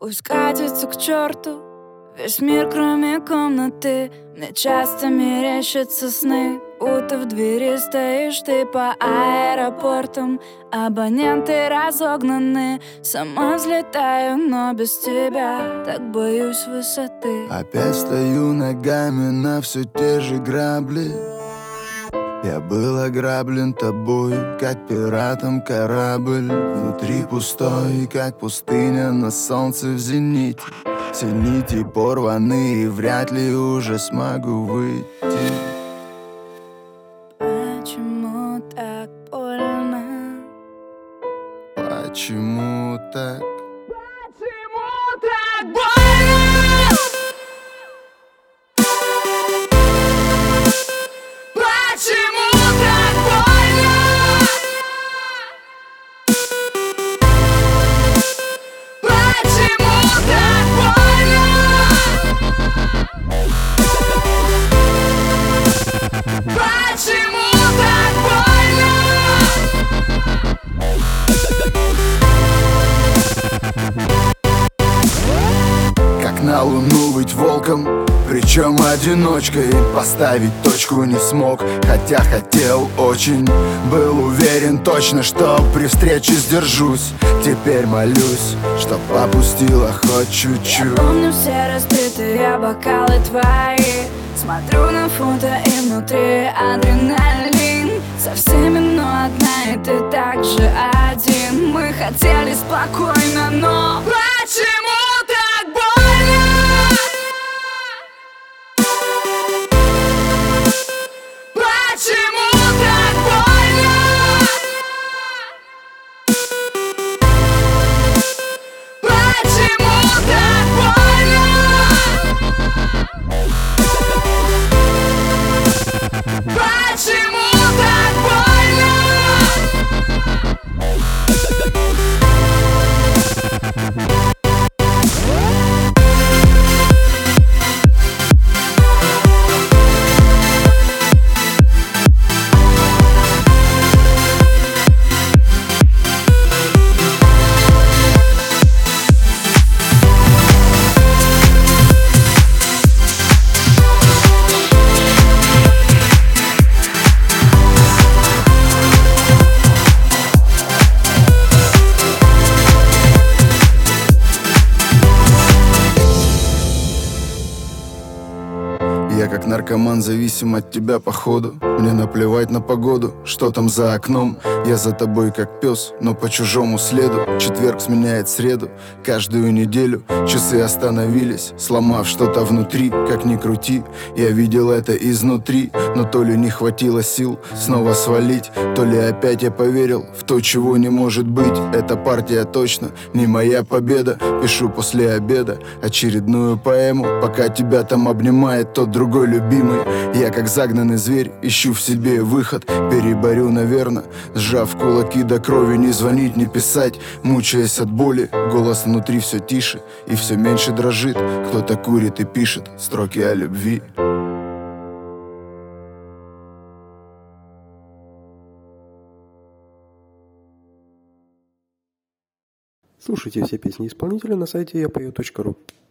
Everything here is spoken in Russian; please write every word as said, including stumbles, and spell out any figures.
Пусть катится к черту весь мир, кроме комнаты. Мне часто мерещатся сны, будто в двери стоишь ты по аэропортам. Абоненты разогнаны, сама взлетаю, но без тебя так боюсь высоты. Опять стою ногами на все те же грабли. Я был ограблен тобой, как пиратом корабль. Внутри пустой, как пустыня на солнце в зените. Все нити порваны, и вряд ли уже смогу выйти. Почему так больно? Почему так? Почему так больно? Почему так больно? Почему так больно? Почему так больно? Как на луну быть волком, причем одиночкой. Поставить точку не смог, хотя хотел очень. Был уверен точно, что при встрече сдержусь. Теперь молюсь, чтоб попустила хоть чуть-чуть. Помню все разбитые бокалы твои. Смотрю на фото и внутри адреналин. Со всеми, но одна, и ты так же один. Мы хотели спокойно, но почему так больно? Почему так больно? Почему так больно? Почему так больно? Я как наркоман зависим от тебя походу. Мне наплевать на погоду, что там за окном. Я за тобой как пес, но по чужому следу. Четверг сменяет среду, каждую неделю. Часы остановились, сломав что-то внутри. Как ни крути, я видел это изнутри. Но то ли не хватило сил снова свалить, то ли опять я поверил в то, чего не может быть. Эта партия точно не моя победа. Пишу после обеда очередную поэму, пока тебя там обнимает тот другой любимый. Я как загнанный зверь ищу в себе выход. Переборю, наверное, сжав кулаки до крови. Не звонить, не писать, мучаясь от боли. Голос внутри все тише и все меньше дрожит. Кто-то курит и пишет строки о любви. Слушайте все песни исполнителя на сайте я пою точка ру.